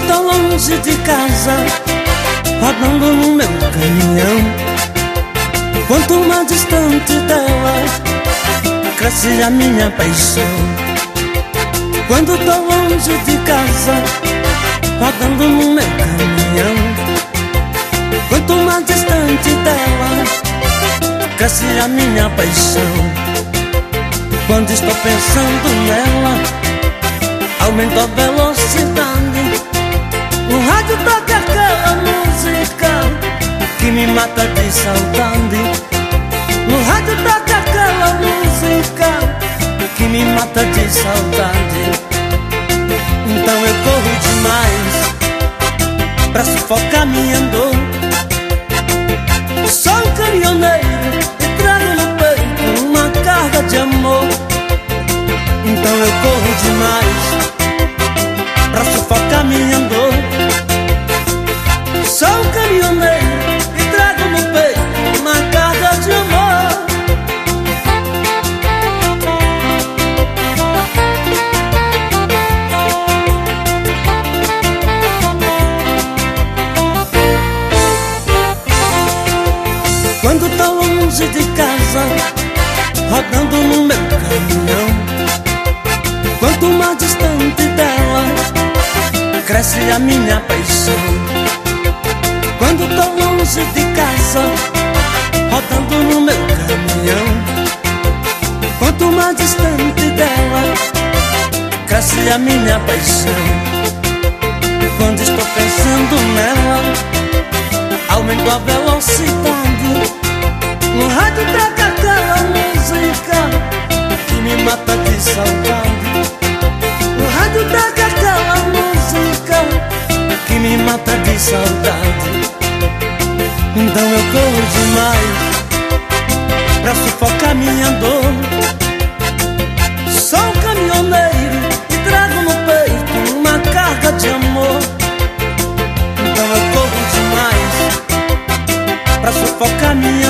tô longe de casa, rodando no meu caminhão, quanto mais distante dela, cresce a minha paixão. Quando tô longe de casa, rodando no meu caminhão, quanto mais distante dela, cresce a minha paixão. Quando estou pensando nela, aumento a velocidade. No rádio toca aquela música que me mata de saudade. No rádio toca aquela música que me mata de saudade. Então eu corro demais pra sufocar minha dor. Sou um caminhoneiro e trago no peito uma carga de amor. Então eu corro demais pra sufocar minha dor. Sou um caminhoneiro e trago no peito uma carga de amor. Quando tô longe de casa, rodando no meu caminhão, quanto mais distante dela, cresce a minha paixão. Quando tô longe de casa, rodando no meu caminhão, quanto mais distante dela, cresce a minha paixão. Quando estou pensando nela, aumento a velocidade. No rádio toca aquela música que me mata de saudade. No rádio toca aquela música que me mata de saudade. Então eu corro demais pra sufocar minha dor. Sou um caminhoneiro e trago no peito uma carga de amor. Então eu corro demais pra sufocar minha